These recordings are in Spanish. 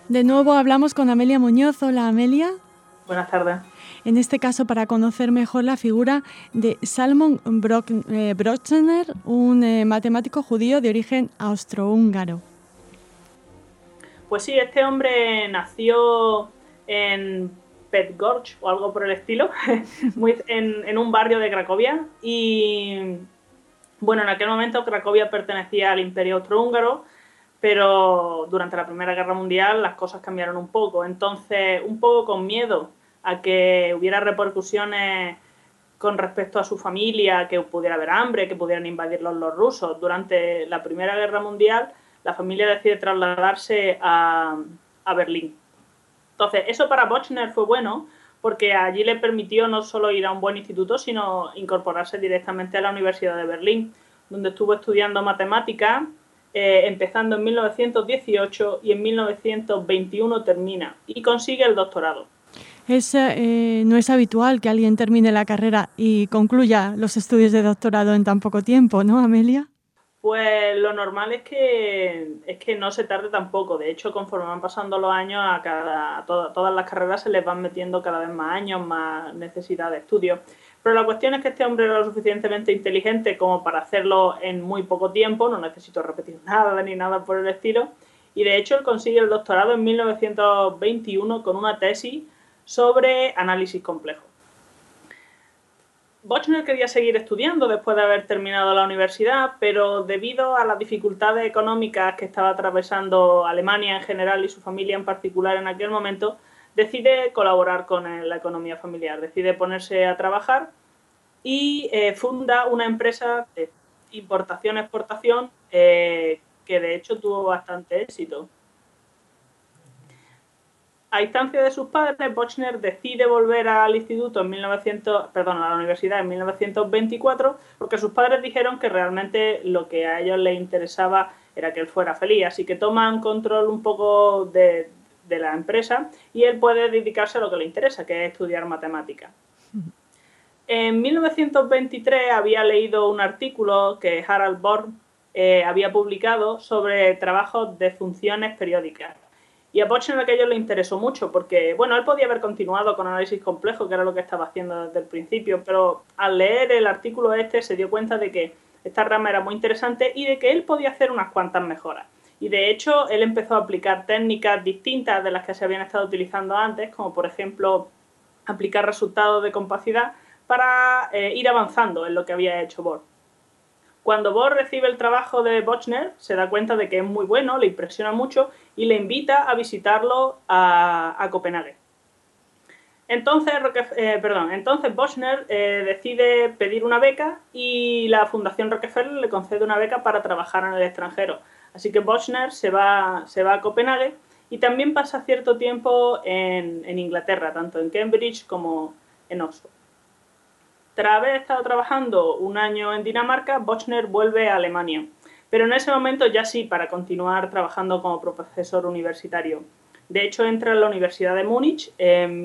De nuevo hablamos con Amelia Muñoz. Hola, Amelia. Buenas tardes. En este caso, para conocer mejor la figura de Salomon Brochner, un matemático judío de origen austrohúngaro. Pues sí, este hombre nació en Petgorj o algo por el estilo, en un barrio de Cracovia. Y bueno, en aquel momento Cracovia pertenecía al Imperio Austrohúngaro, pero durante la Primera Guerra Mundial las cosas cambiaron un poco. Entonces, un poco con miedo a que hubiera repercusiones con respecto a su familia, que pudiera haber hambre, que pudieran invadirlos los rusos. Durante la Primera Guerra Mundial, la familia decide trasladarse a Berlín. Entonces, eso para Bochner fue bueno, porque allí le permitió no solo ir a un buen instituto, sino incorporarse directamente a la Universidad de Berlín, donde estuvo estudiando matemáticas, empezando en 1918 y en 1921 termina y consigue el doctorado. No es habitual que alguien termine la carrera y concluya los estudios de doctorado en tan poco tiempo, ¿no, Amelia? Pues lo normal es que no se tarde tampoco. De hecho, conforme van pasando los años, todas las carreras se les van metiendo cada vez más años, más necesidad de estudio. Pero la cuestión es que este hombre era lo suficientemente inteligente como para hacerlo en muy poco tiempo. No necesito repetir nada ni nada por el estilo. Y de hecho, él consigue el doctorado en 1921 con una tesis sobre análisis complejo. Bochner quería seguir estudiando después de haber terminado la universidad, pero debido a las dificultades económicas que estaba atravesando Alemania en general y su familia en particular en aquel momento, decide colaborar con la economía familiar, decide ponerse a trabajar y funda una empresa de importación-exportación que de hecho tuvo bastante éxito. A instancia de sus padres, Bochner decide volver al instituto a la universidad en 1924, porque sus padres dijeron que realmente lo que a ellos les interesaba era que él fuera feliz, así que toman control un poco de la empresa y él puede dedicarse a lo que le interesa, que es estudiar matemáticas. En 1923 había leído un artículo que Harald Bohr había publicado sobre trabajos de funciones periódicas. Y a Bochner aquello le interesó mucho porque, bueno, él podía haber continuado con análisis complejo, que era lo que estaba haciendo desde el principio, pero al leer el artículo se dio cuenta de que esta rama era muy interesante y de que él podía hacer unas cuantas mejoras. Y de hecho, él empezó a aplicar técnicas distintas de las que se habían estado utilizando antes, como por ejemplo aplicar resultados de compacidad para ir avanzando en lo que había hecho Bohr. Cuando Bohr recibe el trabajo de Bochner, se da cuenta de que es muy bueno, le impresiona mucho y le invita a visitarlo a Copenhague. Entonces Bochner decide pedir una beca y la Fundación Rockefeller le concede una beca para trabajar en el extranjero. Así que Bochner se va a Copenhague y también pasa cierto tiempo en Inglaterra, tanto en Cambridge como en Oxford. Tras haber estado trabajando un año en Dinamarca, Bochner vuelve a Alemania, pero en ese momento ya sí para continuar trabajando como profesor universitario. De hecho, entra en la Universidad de Múnich en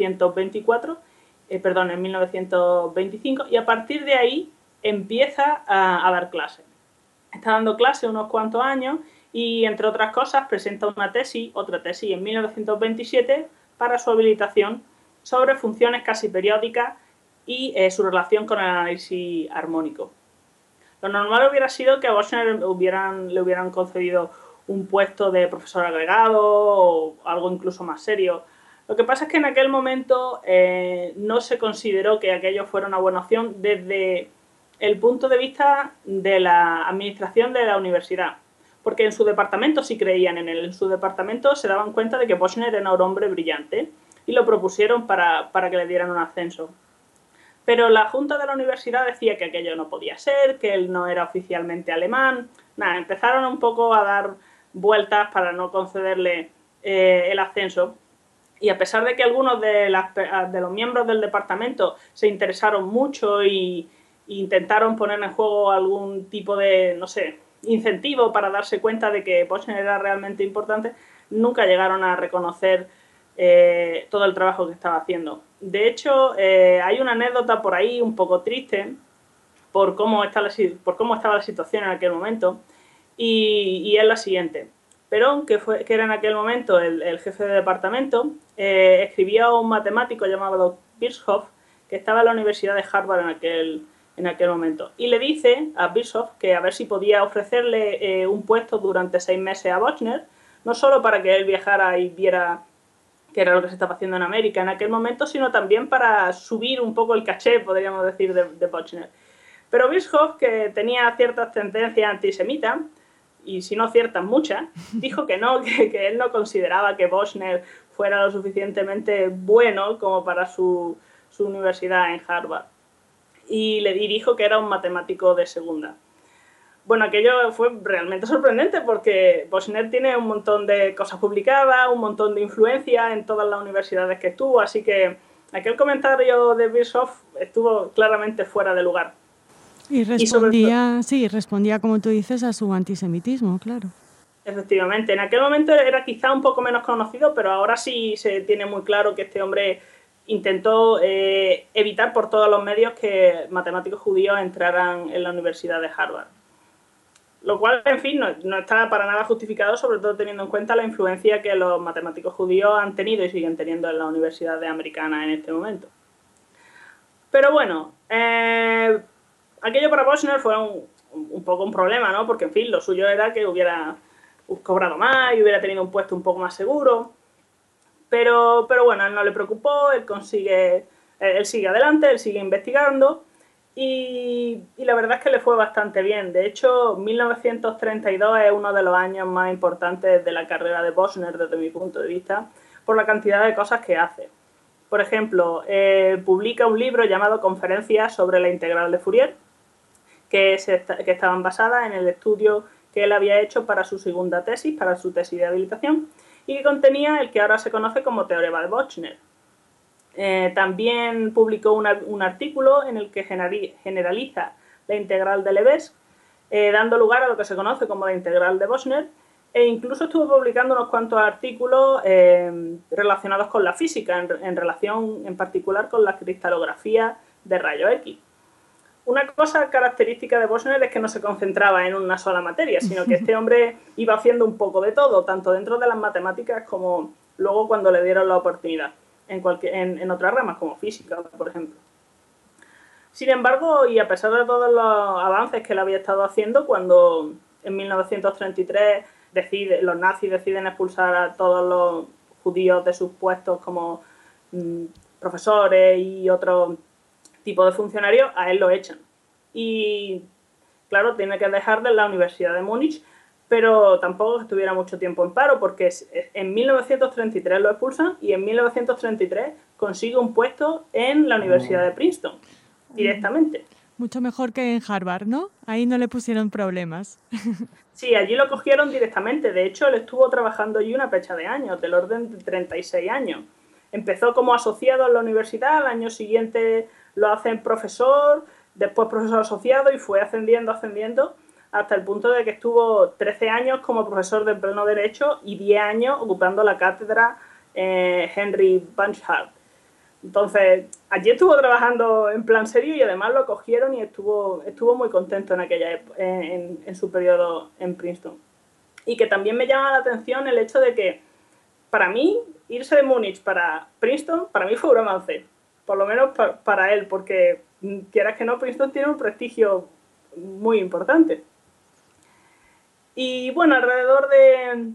1925 y a partir de ahí empieza a dar clases. Está dando clases unos cuantos años y, entre otras cosas, presenta otra tesis en 1927 para su habilitación sobre funciones casi periódicas y su relación con el análisis armónico. Lo normal hubiera sido que a Bochner le hubieran concedido un puesto de profesor agregado o algo incluso más serio. Lo que pasa es que en aquel momento no se consideró que aquello fuera una buena opción desde el punto de vista de la administración de la universidad, porque en su departamento sí creían en él, en su departamento se daban cuenta de que Bochner era un hombre brillante y lo propusieron para que le dieran un ascenso. Pero la junta de la universidad decía que aquello no podía ser, que él no era oficialmente alemán. Empezaron un poco a dar vueltas para no concederle el ascenso. Y a pesar de que algunos de los miembros del departamento se interesaron mucho e intentaron poner en juego algún tipo de, incentivo para darse cuenta de que Bochner era realmente importante, nunca llegaron a reconocer todo el trabajo que estaba haciendo. De hecho, hay una anécdota por ahí un poco triste por cómo estaba la situación en aquel momento y es la siguiente. Perón, que era en aquel momento el jefe de departamento, escribió a un matemático llamado Birchhoff, que estaba en la Universidad de Harvard en aquel momento. Y le dice a Birchhoff que a ver si podía ofrecerle un puesto durante 6 meses a Bochner, no solo para que él viajara y viera qué era lo que se estaba haciendo en América en aquel momento, sino también para subir un poco el caché, podríamos decir, de Bochner. Pero Birchhoff, que tenía ciertas tendencias antisemitas, y si no ciertas muchas, dijo que no, que él no consideraba que Bochner fuera lo suficientemente bueno como para su universidad en Harvard. Y le dijo que era un matemático de segunda. Bueno, aquello fue realmente sorprendente porque Bochner tiene un montón de cosas publicadas, un montón de influencia en todas las universidades que estuvo, así que aquel comentario de Birchhoff estuvo claramente fuera de lugar. Y respondía, como tú dices, a su antisemitismo, claro. Efectivamente, en aquel momento era quizá un poco menos conocido, pero ahora sí se tiene muy claro que este hombre intentó evitar por todos los medios que matemáticos judíos entraran en la Universidad de Harvard. Lo cual, en fin, no está para nada justificado, sobre todo teniendo en cuenta la influencia que los matemáticos judíos han tenido y siguen teniendo en las universidades americanas en este momento. Pero bueno, aquello para Bochner fue un poco un problema, ¿no? Porque, en fin, lo suyo era que hubiera cobrado más y hubiera tenido un puesto un poco más seguro. Pero bueno, a él no le preocupó, él sigue adelante, él sigue investigando y la verdad es que le fue bastante bien. De hecho, 1932 es uno de los años más importantes de la carrera de Bochner desde mi punto de vista, por la cantidad de cosas que hace. Por ejemplo, publica un libro llamado Conferencias sobre la integral de Fourier, que estaban basadas en el estudio que él había hecho para su segunda tesis, para su tesis de habilitación, y que contenía el que ahora se conoce como teorema de Bochner. También publicó un artículo en el que generaliza la integral de Lebesgue, dando lugar a lo que se conoce como la integral de Bochner, e incluso estuvo publicando unos cuantos artículos relacionados con la física, en relación en particular con la cristalografía de rayos X. Una cosa característica de Bochner es que no se concentraba en una sola materia, sino que este hombre iba haciendo un poco de todo, tanto dentro de las matemáticas como luego cuando le dieron la oportunidad, en otras ramas, como física, por ejemplo. Sin embargo, y a pesar de todos los avances que él había estado haciendo, cuando en 1933 los nazis deciden expulsar a todos los judíos de sus puestos como profesores y otros tipo de funcionarios, a él lo echan. Y claro, tiene que dejar de la Universidad de Múnich, pero tampoco estuviera mucho tiempo en paro, porque en 1933 lo expulsan y en 1933 consigue un puesto en la Universidad de Princeton, directamente. Mucho mejor que en Harvard, ¿no? Ahí no le pusieron problemas. Sí, allí lo cogieron directamente. De hecho, él estuvo trabajando allí una fecha de años, del orden de 36 años. Empezó como asociado en la universidad, al año siguiente lo hacen profesor, después profesor asociado y fue ascendiendo hasta el punto de que estuvo 13 años como profesor de pleno derecho y 10 años ocupando la cátedra Henry Banchard. Entonces, allí estuvo trabajando en plan serio y además lo cogieron y estuvo muy contento en aquella en su periodo en Princeton. Y que también me llama la atención el hecho de que, para mí, irse de Múnich para Princeton, para mí fue un avance. Por lo menos para él, porque quieras que no, Princeton tiene un prestigio muy importante. Y bueno, alrededor de en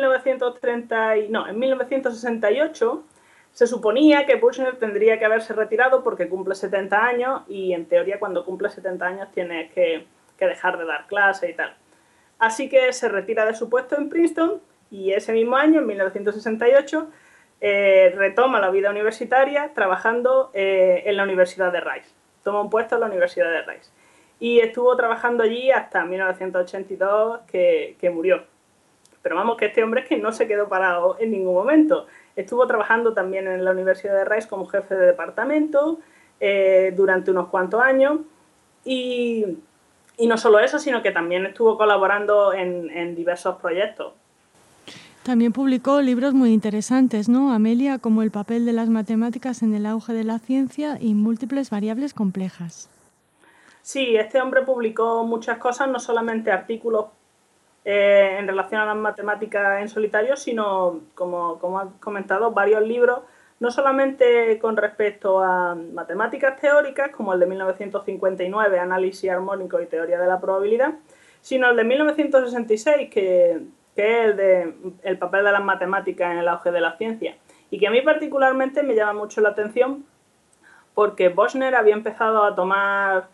1968 se suponía que Bochner tendría que haberse retirado porque cumple 70 años y en teoría cuando cumple 70 años tienes que dejar de dar clase y tal. Así que se retira de su puesto en Princeton y ese mismo año, en 1968, retoma la vida universitaria trabajando en la Universidad de Rice. Toma un puesto en la Universidad de Rice. Y estuvo trabajando allí hasta 1982 que murió. Pero vamos, que este hombre es que no se quedó parado en ningún momento. Estuvo trabajando también en la Universidad de Rice como jefe de departamento durante unos cuantos años. Y no solo eso, sino que también estuvo colaborando en diversos proyectos. También publicó libros muy interesantes, ¿no, Amelia? Como El papel de las matemáticas en el auge de la ciencia y múltiples variables complejas. Sí, este hombre publicó muchas cosas, no solamente artículos en relación a las matemáticas en solitario, sino, como has comentado, varios libros, no solamente con respecto a matemáticas teóricas, como el de 1959, Análisis armónico y teoría de la probabilidad, sino el de 1966, que es el papel de las matemáticas en el auge de la ciencia, y que a mí particularmente me llama mucho la atención porque Bochner había empezado a tomar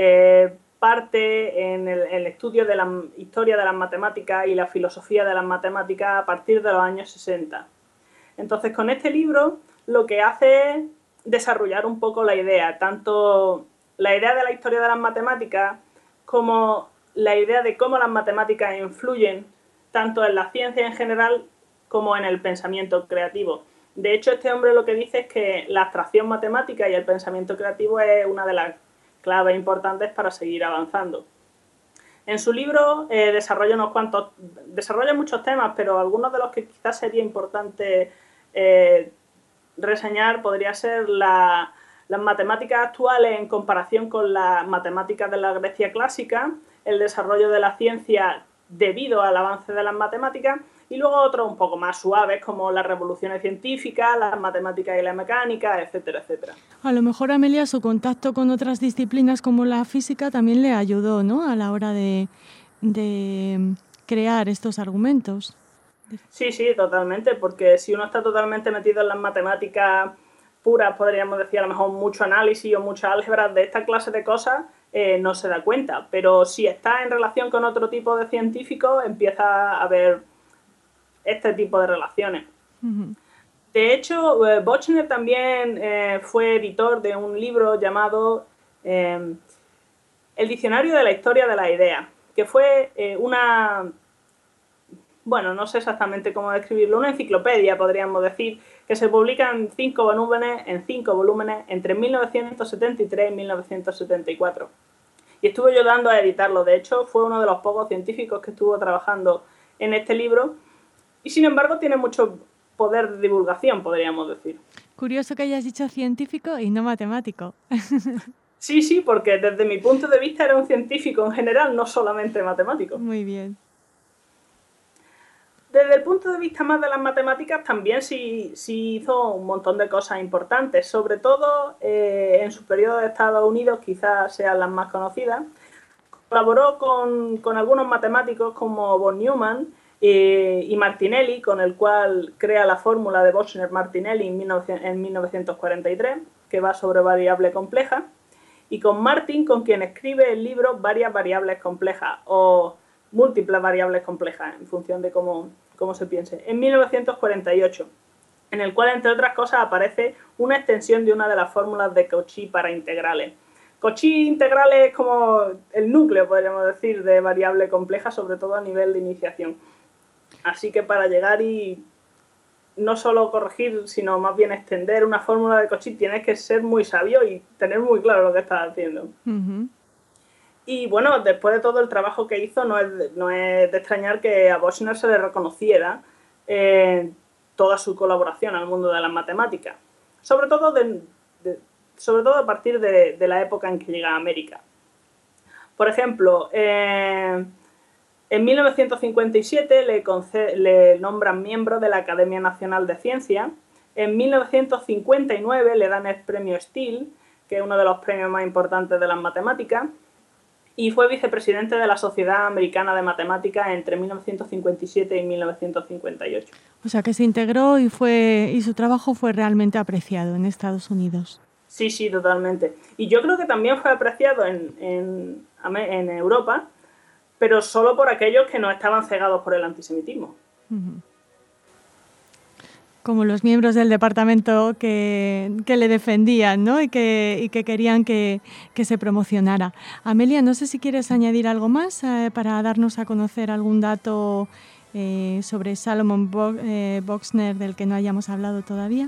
parte en el estudio de la historia de las matemáticas y la filosofía de las matemáticas a partir de los años 60. Entonces, con este libro lo que hace es desarrollar un poco la idea, tanto la idea de la historia de las matemáticas como la idea de cómo las matemáticas influyen tanto en la ciencia en general como en el pensamiento creativo. De hecho, este hombre lo que dice es que la abstracción matemática y el pensamiento creativo es una de las claves importantes para seguir avanzando. En su libro desarrolla muchos temas, pero algunos de los que quizás sería importante reseñar podría ser las matemáticas actuales en comparación con las matemáticas de la Grecia clásica, el desarrollo de la ciencia debido al avance de las matemáticas, y luego otros un poco más suaves como las revoluciones científicas, las matemáticas y la mecánica, etcétera, etcétera. A lo mejor, Amelia, su contacto con otras disciplinas como la física también le ayudó, ¿no?, a la hora de crear estos argumentos. Sí, totalmente, porque si uno está totalmente metido en las matemáticas puras, podríamos decir a lo mejor mucho análisis o mucha álgebra de esta clase de cosas, no se da cuenta. Pero si está en relación con otro tipo de científicos, empieza a ver este tipo de relaciones. Uh-huh. De hecho, Bochner también fue editor de un libro llamado El Diccionario de la Historia de la Idea, que fue no sé exactamente cómo describirlo, una enciclopedia, podríamos decir, que se publica en 5 volúmenes entre 1973 y 1974. Y estuve yo ayudando a editarlo. De hecho, fue uno de los pocos científicos que estuvo trabajando en este libro, y sin embargo tiene mucho poder de divulgación, podríamos decir. Curioso que hayas dicho científico y no matemático. Sí, porque desde mi punto de vista era un científico en general, no solamente matemático. Muy bien. Desde el punto de vista más de las matemáticas, también sí hizo un montón de cosas importantes, sobre todo en su periodo de Estados Unidos, quizás sean las más conocidas. Colaboró con algunos matemáticos como von Neumann y Martinelli, con el cual crea la fórmula de Bochner-Martinelli en 1943, que va sobre variable compleja, y con Martin, con quien escribe el libro Varias variables complejas, o múltiples variables complejas, en función de cómo se piense, en 1948, en el cual, entre otras cosas, aparece una extensión de una de las fórmulas de Cauchy para integrales. Cauchy integrales es como el núcleo, podríamos decir, de variable compleja, sobre todo a nivel de iniciación. Así que para llegar y no solo corregir, sino más bien extender una fórmula de Cauchy, tienes que ser muy sabio y tener muy claro lo que estás haciendo. Uh-huh. Y bueno, después de todo el trabajo que hizo, no es de extrañar que a Bochner se le reconociera toda su colaboración al mundo de las matemáticas, sobre todo a partir de la época en que llega a América. Por ejemplo, en 1957 le nombran miembro de la Academia Nacional de Ciencias. En 1959 le dan el premio Steele, que es uno de los premios más importantes de las matemáticas, y fue vicepresidente de la Sociedad Americana de Matemáticas entre 1957 y 1958. O sea, que se integró y su trabajo fue realmente apreciado en Estados Unidos. Sí, totalmente. Y yo creo que también fue apreciado en Europa, pero solo por aquellos que no estaban cegados por el antisemitismo. Uh-huh. Como los miembros del departamento que le defendían, ¿no? y que querían que se promocionara. Amelia, no sé si quieres añadir algo más para darnos a conocer algún dato sobre Salomon Bochner del que no hayamos hablado todavía.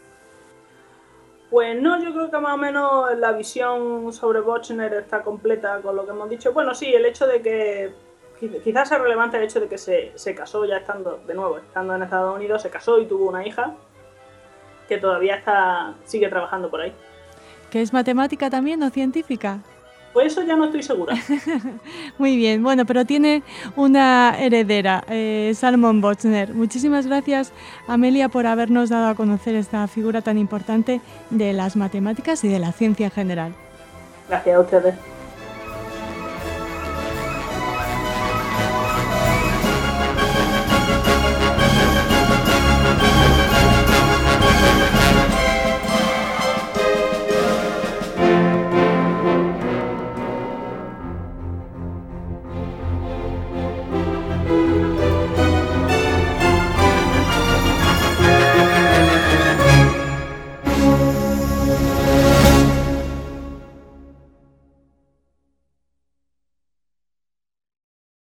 Pues no, yo creo que más o menos la visión sobre Bochner está completa con lo que hemos dicho. Bueno, sí, el hecho de que quizás es relevante el hecho de que se casó ya estando en Estados Unidos, se casó y tuvo una hija que todavía sigue trabajando por ahí. ¿Que es matemática también o científica? Pues eso ya no estoy segura. Muy bien, bueno, pero tiene una heredera, Salomón Bochner. Muchísimas gracias, Amelia, por habernos dado a conocer esta figura tan importante de las matemáticas y de la ciencia en general. Gracias a ustedes.